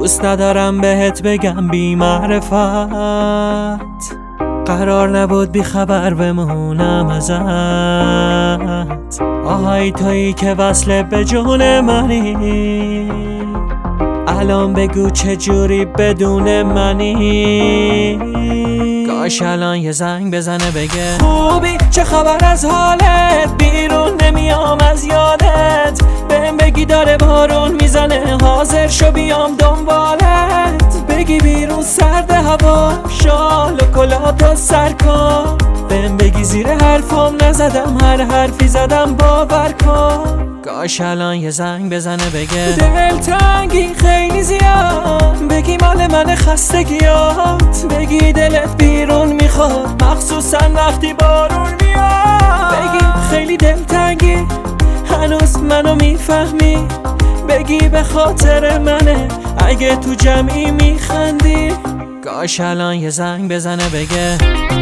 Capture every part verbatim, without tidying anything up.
دوست ندارم بهت بگم بی معرفت، قرار نبود بی خبر بمونم ازت. آهای تویی که وصله به جون منی، الان بگو چجوری بدون منی. کاش الان یه زنگ بزنه بگه خوبی، چه خبر از حالت، بیرون نمیام از یادت. بهم بگی داره بارون میزنه، حاضر شو بیام دنبالت. بگی بیرون سرد هوا، شال و کلاه سر کن. بهم بگی زیر حرفم نزدم، هر حرفی زدم باور کن. کاش الان یه زنگ بزنه بگه دلتنگی خیلی زیاد، بگی مال من خستگیات. بگی دلت بیرون میخواد، مخصوصا وقتی بارون میاد. بگی خیلی دلتنگی، هنوز منو میفهمی. بگی به خاطر منه، اگه تو جمعی میخندی. کاش الان یه زنگ بزنه بگه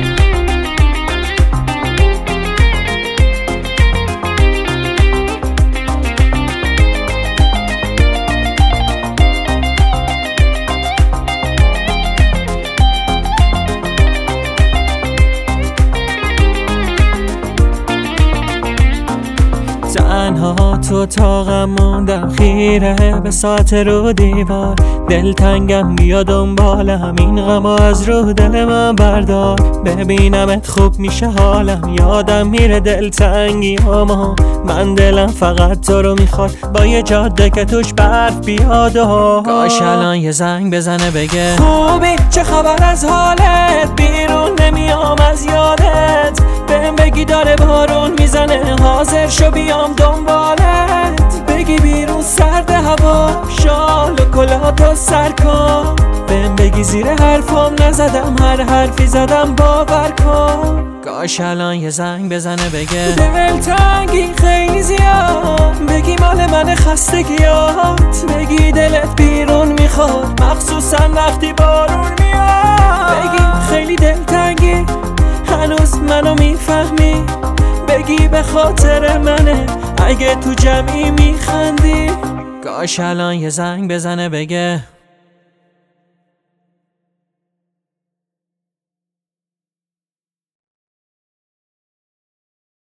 تنها تو اتاقم موندم، خیره به ساعت رو دیوار. دلتنگم بیا دنبالم، این غمو از رو دل من بردار. ببینمت خوب میشه حالم، یادم میره دلتنگی اما من دلم فقط تو رو میخواد، با یه جاده که توش برف بیاد. و کاش الان یه زنگ بزنه بگه خوبی، چه خبر از حالت، بیرون نمیام از یادت. بهم بگی داره بارون میزنه، حاضر شو بیام دنبالت. بگی بیرون سرد هوا، شال و کلاه سر کن. بهم بگی زیر حرفم نزدم، هر حرفی زدم باور کن. کاش الان یه زنگ بزنه بگه دلتنگی خیلی زیاد، بگی مال من خستگیات. بگی دلت بیرون میخواد، مخصوصا وقتی بارون میاد. بگی خیلی دلتنگی، هنوز منو میفهمی. بگی به خاطر منه، اگه تو جمعی میخندی. کاش الان یه زنگ بزنه بگه